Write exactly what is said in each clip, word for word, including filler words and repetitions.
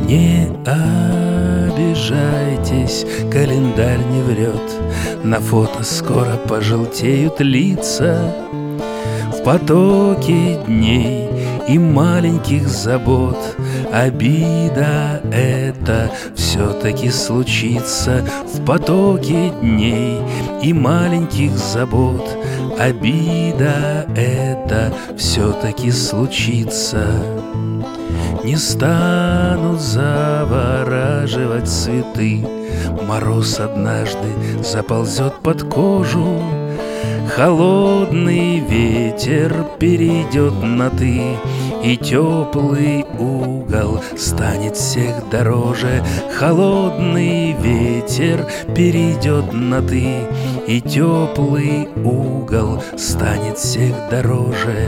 Не обижайтесь, календарь не врет, на фото скоро пожелтеют лица. В потоке дней и маленьких забот обида это все-таки случится. В потоке дней и маленьких забот обида это все-таки случится. Не станут завораживать цветы, мороз однажды заползет под кожу. Холодный ветер перейдет на «ты», и теплый угол станет всех дороже. Холодный ветер перейдет на «ты», и теплый угол станет всех дороже.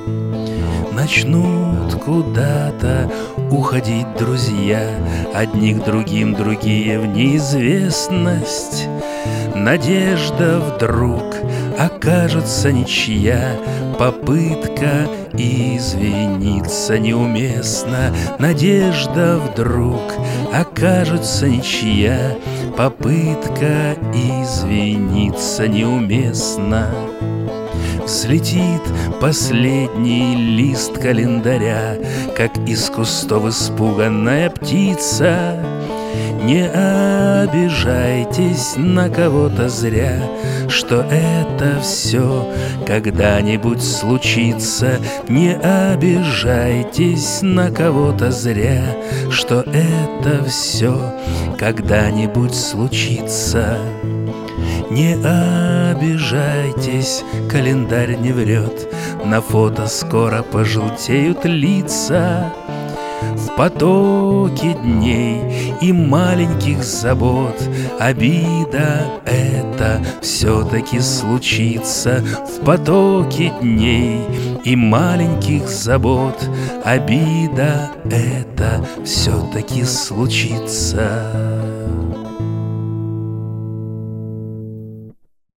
Начнут куда-то уходить друзья, одни к другим, другие в неизвестность. Надежда вдруг окажется ничья, попытка извиниться неуместна. Надежда вдруг окажется ничья, попытка извиниться неуместна. Взлетит последний лист календаря, как из кустов испуганная птица. Не обижайтесь на кого-то зря, что это все когда-нибудь случится. Не обижайтесь на кого-то зря, что это все когда-нибудь случится. Не обижайтесь, календарь не врет, на фото скоро пожелтеют лица. В потоке дней и маленьких забот обида это все-таки случится. В потоке дней и маленьких забот обида это все-таки случится.